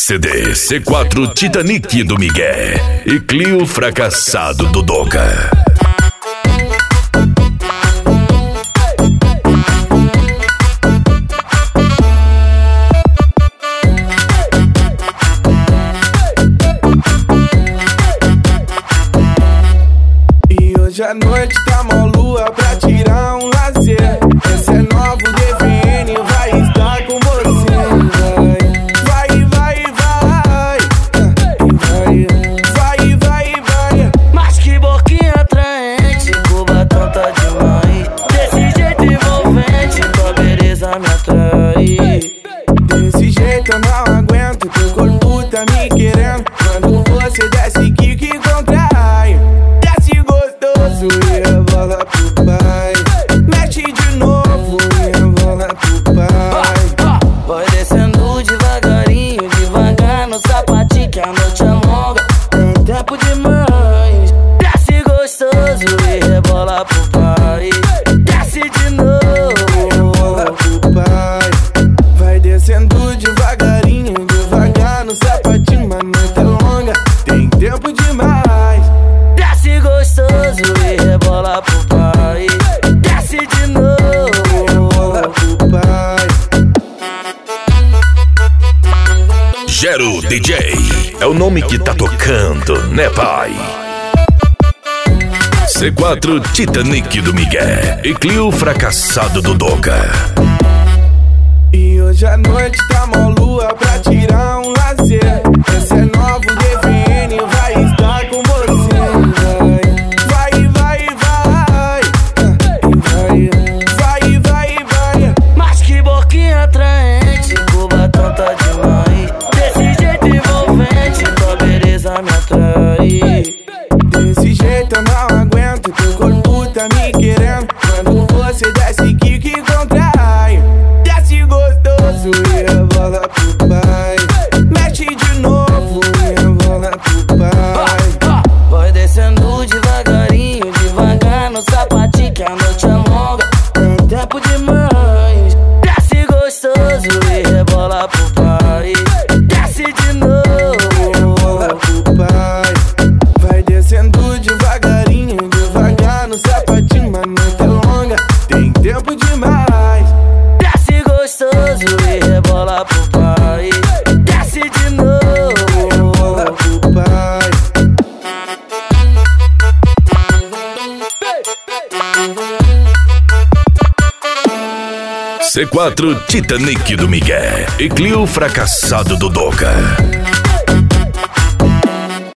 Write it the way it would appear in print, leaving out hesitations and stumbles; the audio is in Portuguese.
CD C4 Titanic do Miguel e Clio fracassado do Doca. E hoje à noite tá mó lua pra tirar um lazer. Esse é novo DVN, vai estar com você. Vai. Mas que boquinha atraente, Cubatão tá demais. Desse jeito envolvente, tua beleza me atrai. Desse jeito eu não aguento, teu corpo tá me querendo. Quando você desce, que contrai. Desce gostoso e rebola pro pai. Mexe de novo e rebola pro pai. Vai descendo devagarinho, devagar no sapatinho, que a noite é longa, tem tempo demais. Desce gostoso e rebola pro pai. Desce de novo, rebola pro pai. Vai descendo devagarinho, devagar no sapatinho, a noite é longa, tem tempo demais. desce gostoso e rebola pro pai. Desce de novo, rebola pro pai. Gero DJ é o nome que tá tocando, né, pai? C4 Titanic do Miguel e Clio fracassado do Doca. E hoje à noite tá mó lua pra tirar um lazer. Esse é novo DVN, vai estar com você. Vai. mas que boquinha atraente, Cubatão tá demais. Desse jeito envolvente, tua beleza me atrai. Desse jeito eu não aguento, teu corpo tá me querendo. Quando você desce, que contrai. Desce gostoso e rebola pro pai. Mexe de novo e rebola pro pai. Vai descendo devagarinho, devagar no sapatinho, que a noite é longa, tem tempo demais. Desce gostoso e rebola pro pai. Desce de novo, rebola pro pai. Vai descendo devagarinho, devagar no sapatinho, a noite é longa, tem tempo demais. desce gostoso e rebola pro pai. Desce de novo, rebola pro pai. C4 Titanic do Miguel e Clio fracassado do Doca.